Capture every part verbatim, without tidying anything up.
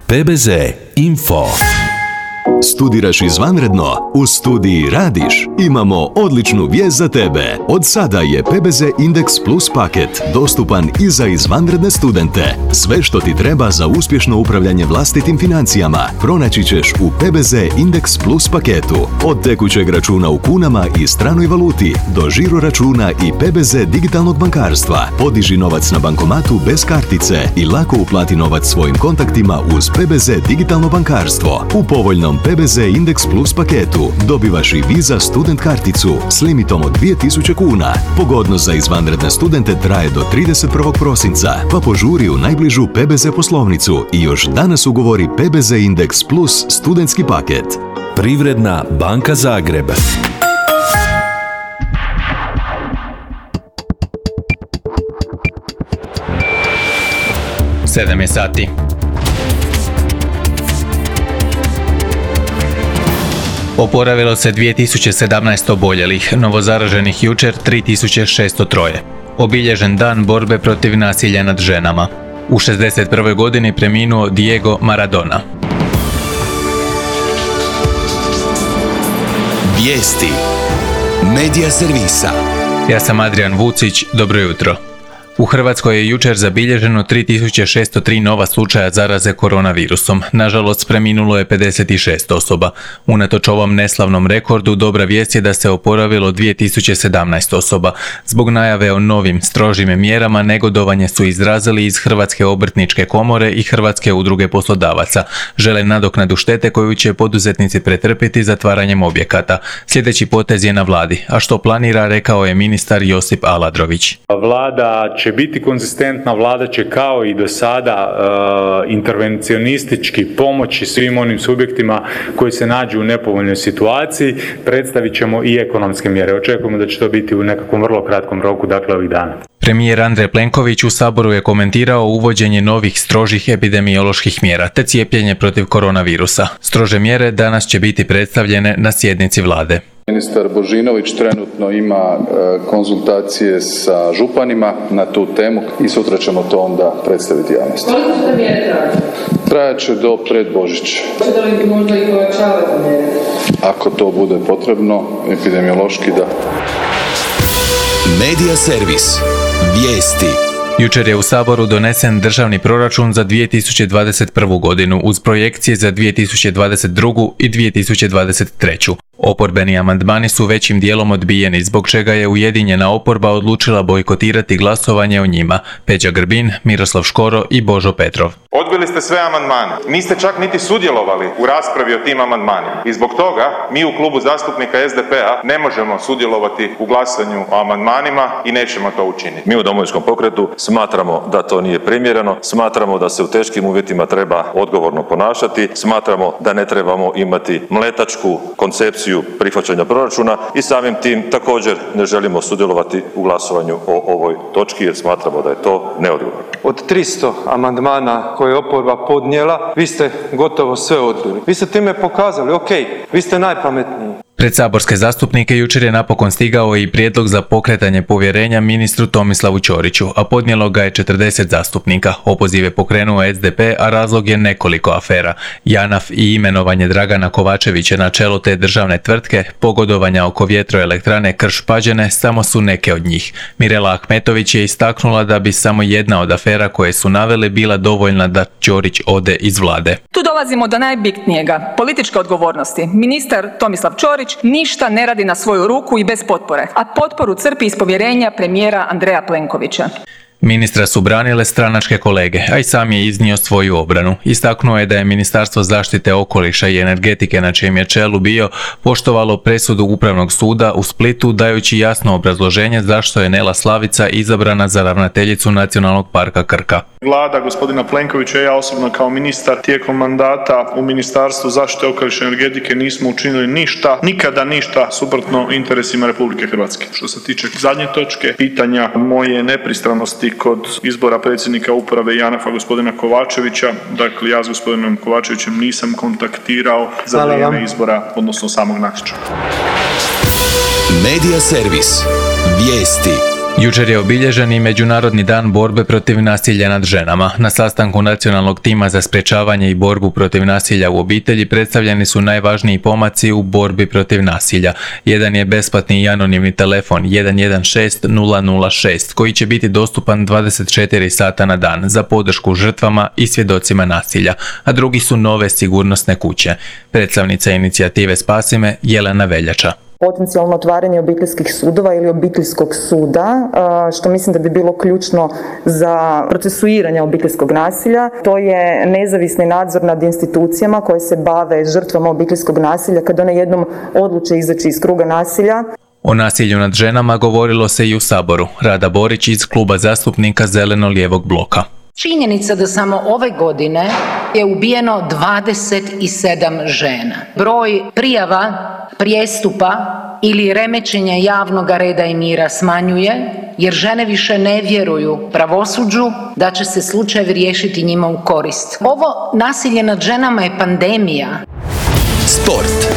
P B Z Info. Studiraš izvanredno? U studiji radiš? Imamo odličnu vijest za tebe. Od sada je P B Z Index Plus paket dostupan i za izvanredne studente. Sve što ti treba za uspješno upravljanje vlastitim financijama pronaći ćeš u P B Z Index Plus paketu. Od tekućeg računa u kunama i stranoj valuti do žiro računa i P B Z digitalnog bankarstva. Podiži novac na bankomatu bez kartice i lako uplati novac svojim kontaktima uz P B Z digitalno bankarstvo. U povoljnom P B Z Index Plus paketu dobivaš i Visa student karticu s limitom od dvije tisuće kuna. Pogodnost za izvanredne studente traje do trideset prvog prosinca, pa požuri u najbližu P B Z poslovnicu i još danas ugovori P B Z Index Plus studentski paket. Privredna banka Zagreb. sedam je sati. Oporavilo se dvije tisuće sedamnaest oboljelih, novozaraženih jučer tri tisuće šesto tri. Obilježen dan borbe protiv nasilja nad ženama. U šezdeset prvoj godini preminuo Diego Maradona. Vijesti Medija servisa. Ja sam Adrian Vucić, dobro jutro. U Hrvatskoj je jučer zabilježeno tri tisuće šesto tri nova slučaja zaraze koronavirusom. Nažalost, preminulo je pedeset šest osoba. Unatoč ovom neslavnom rekordu, dobra vijest je da se oporavilo dvije tisuće sedamnaest osoba. Zbog najave o novim, strožim mjerama negodovanje su izrazili iz Hrvatske obrtničke komore i Hrvatske udruge poslodavaca. Žele nadoknadu štete koju će poduzetnici pretrpjeti zatvaranjem objekata. Sljedeći potez je na vladi, a što planira, rekao je ministar Josip Aladrović. Vlada će biti konzistentna, vlada će kao i do sada uh, intervencionistički pomoći svim onim subjektima koji se nađu u nepovoljnoj situaciji. Predstavit ćemo i ekonomske mjere. Očekujemo da će to biti u nekakvom vrlo kratkom roku, dakle ovih dana. Premijer Andrej Plenković u Saboru je komentirao uvođenje novih strožih epidemioloških mjera te cijepljenje protiv koronavirusa. Strože mjere danas će biti predstavljene na sjednici vlade. Ministar Božinović trenutno ima konzultacije sa županima na tu temu i sutra ćemo to onda predstaviti javnosti. Koliko će te mjere trajati? Trajat će do pred Božić. Hoćete li možda i povećavati mjere? Ako to bude potrebno, epidemiološki da. Medija servis. Vijesti. Jučer je u Saboru donesen državni proračun za dvije tisuće dvadeset prvu godinu uz projekcije za dvije tisuće dvadeset drugu i dvije tisuće dvadeset treću. Oporbeni amandmani su većim dijelom odbijeni, zbog čega je ujedinjena oporba odlučila bojkotirati glasovanje o njima. Peđa Grbin, Miroslav Škoro i Božo Petrov. Odbili ste sve amandmane. Niste čak niti sudjelovali u raspravi o tim amandmanima. I zbog toga mi u klubu zastupnika S D P-a ne možemo sudjelovati u glasanju o amandmanima i nećemo to učiniti. Mi u Domovinskom pokretu smatramo da to nije primjereno, smatramo da se u teškim uvjetima treba odgovorno ponašati, smatramo da ne trebamo imati mletačku koncepciju prihvaćanja proračuna i samim tim također ne želimo sudjelovati u glasovanju o ovoj točki jer smatramo da je to neodgovorno. Od tristo amandmana koje je oporba podnijela, vi ste gotovo sve odbili. Vi ste time pokazali, ok, vi ste najpametniji. Pred saborske zastupnike jučer je napokon stigao i prijedlog za pokretanje povjerenja ministru Tomislavu Ćoriću, a podnijelo ga je četrdeset zastupnika. Opoziv je pokrenuo S D P, a razlog je nekoliko afera. JANAF i imenovanje Dragana Kovačevića na čelo te državne tvrtke, pogodovanja oko vjetroelektrane Krš-Pađene samo su neke od njih. Mirela Ahmetović je istaknula da bi samo jedna od afera koje su navele bila dovoljna da Ćorić ode iz vlade. Tu dolazimo do najbitnijega, političke odgovornosti. Ministar Tomislav Ćorić ništa ne radi na svoju ruku i bez potpore, a potporu crpi iz povjerenja premijera Andreja Plenkovića. Ministra su branile stranačke kolege, a i sam je iznio svoju obranu. Istaknuo je da je Ministarstvo zaštite okoliša i energetike, na čijem je čelu bio, poštovalo presudu Upravnog suda u Splitu, dajući jasno obrazloženje zašto je Nela Slavica izabrana za ravnateljicu Nacionalnog parka Krka. Vlada gospodina Plenkovića i ja osobno kao ministar tijekom mandata u Ministarstvu zaštite okoliša i energetike nismo učinili ništa, nikada ništa suprotno interesima Republike Hrvatske. Što se tiče zadnje točke, pitanja moje nepristranosti kod izbora predsjednika uprave JANAF-a gospodina Kovačevića, dakle ja s gospodinom Kovačevićem nisam kontaktirao za vrijeme izbora, odnosno samog natječaja. Medija servis. Vijesti. Jučer je obilježen i Međunarodni dan borbe protiv nasilja nad ženama. Na sastanku Nacionalnog tima za sprječavanje i borbu protiv nasilja u obitelji predstavljeni su najvažniji pomaci u borbi protiv nasilja. Jedan je besplatni i anonimni telefon jedan jedan šest nula nula šest koji će biti dostupan dvadeset četiri sata na dan za podršku žrtvama i svjedocima nasilja, a drugi su nove sigurnosne kuće. Predstavnica inicijative Spasi me Jelena Veljača. Potencijalno otvaranje obiteljskih sudova ili obiteljskog suda, što mislim da bi bilo ključno za procesuiranje obiteljskog nasilja. To je nezavisni nadzor nad institucijama koje se bave žrtvama obiteljskog nasilja kad one jednom odluče izaći iz kruga nasilja. O nasilju nad ženama govorilo se i u Saboru. Rada Borić iz kluba zastupnika Zeleno-lijevog bloka. Činjenica da samo ove godine je ubijeno dvadeset sedam žena. Broj prijava, prijestupa ili remećenja javnog reda i mira smanjuje, jer žene više ne vjeruju pravosuđu da će se slučajevi riješiti njima u korist. Ovo nasilje nad ženama je pandemija. Sport.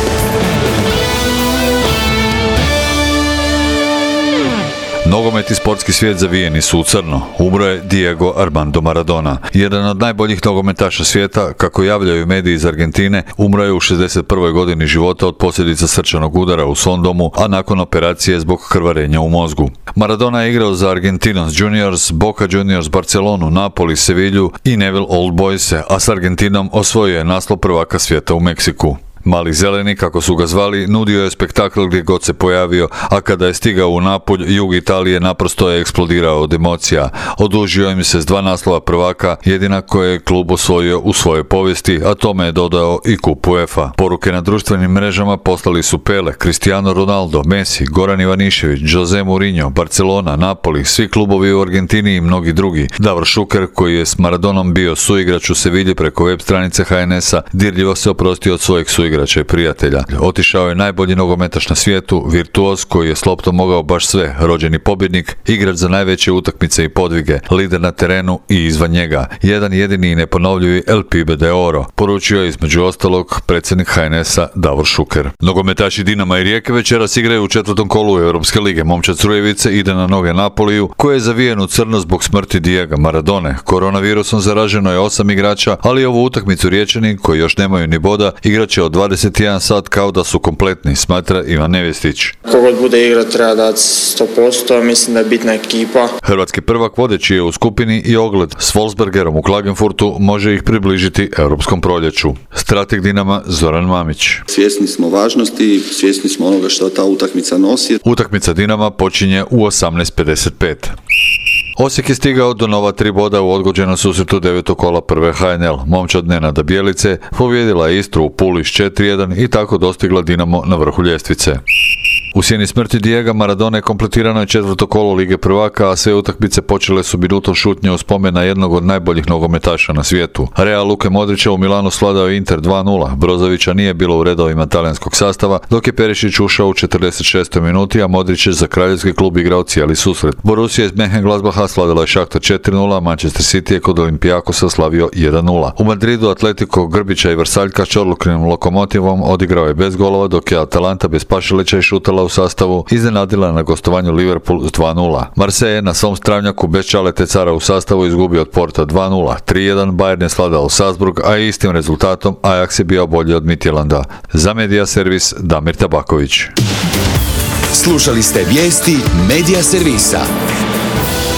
Nogomet i sportski svijet zavijeni su u crno. Umro je Diego Armando Maradona. Jedan od najboljih nogometaša svijeta, kako javljaju mediji iz Argentine, umro je u šezdeset prvoj godini života od posljedica srčanog udara u svom domu, a nakon operacije zbog krvarenja u mozgu. Maradona je igrao za Argentinos Juniors, Boca Juniors, Barcelonu, Napoli, Sevilju i Newell's Old Boyse, a s Argentinom osvojio je naslov prvaka svijeta u Meksiku. Mali zeleni, kako su ga zvali, nudio je spektakl gdje god se pojavio, a kada je stigao u Napulj, jug Italije naprosto je eksplodirao od emocija. Odužio im se s dva naslova prvaka, jedina koje je klub osvojio u svojoj povijesti, a tome je dodao i kup UEFA. Poruke na društvenim mrežama poslali su Pele, Cristiano Ronaldo, Messi, Goran Ivanišević, Jose Mourinho, Barcelona, Napoli, svi klubovi u Argentini i mnogi drugi. Davor Šuker, koji je s Maradonom bio suigrač u Sevilji preko web stranice H N S-a, dirljivo se oprostio od svojeg suigrača igrača i prijatelja. Otišao je najbolji nogometaš na svijetu, virtuoz koji je s loptom mogao baš sve, rođeni pobjednik, igrač za najveće utakmice i podvige, lider na terenu i izvan njega, jedan jedini i neponovljivi El Pibe de Oro, poručio je između ostalog predsjednik H N S-a Davor Šuker. Nogometaši Dinama i Rijeke večeras igraju u četvrtom kolu Europske lige. Momčad Crujevice ide na noge Napoliju, koji je zavijen u crno zbog smrti Diega Maradone. Koronavirusom zaraženo je osam igrača, ali ovu utakmicu Riječani, koji još nemaju ni boda, igraće od dvadeset jedan sat kao da su kompletni, smatra Ivan Nevjestić. Kogod bude igra treba dati sto posto, mislim da je bitna ekipa. Hrvatski prvak vodeći je u skupini i ogled s Wolfsbergerom u Klagenfurtu može ih približiti europskom proljeću. Strateg Dinama Zoran Mamić. Svjesni smo važnosti, svjesni smo onoga što ta utakmica nosi. Utakmica Dinama počinje u osamnaest pedeset pet. Osijek je stigao do nova tri boda u odgođenom susretu devetog kola prve H N L. Momčad Nenada Bjelice pobijedila je Istru u Puli s četiri jedan i tako dostigla Dinamo na vrhu ljestvice. U sjeni smrti Diega Maradone kompletirano je četvrto kolo Lige prvaka, a sve utakmice počele su minutom šutnje u spomen na jednog od najboljih nogometaša na svijetu. Real Luke Modrića u Milanu svladao Inter dva nula. Brozovića nije bilo u redovima talijanskog sastava, dok je Perišić ušao u četrdeset šestoj minuti, a Modrić je za kraljevski klub igrao cijeli susret. Borussia iz Mönchengladbacha svladala je Shakhtar četiri nula, Manchester City je kod Olimpijakosa slavio jedan nula. U Madridu Atletico Grbića i Vrsaljka s Čorlukinim Lokomotivom odigrao je bez golova, dok je Atalanta bez Pašalića i Šutala u sastavu iznenadila na gostovanju Liverpool s dva nula. Marseille na svom Stravnjaku bez Čalete Cara u sastavu izgubio od Porta dva nula. tri jedan Bayern je sladao Salzburg, a istim rezultatom Ajax je bio bolji od Midtjylanda. Za Medija Servis Damir Tabaković. Slušali ste vijesti Medija Servisa.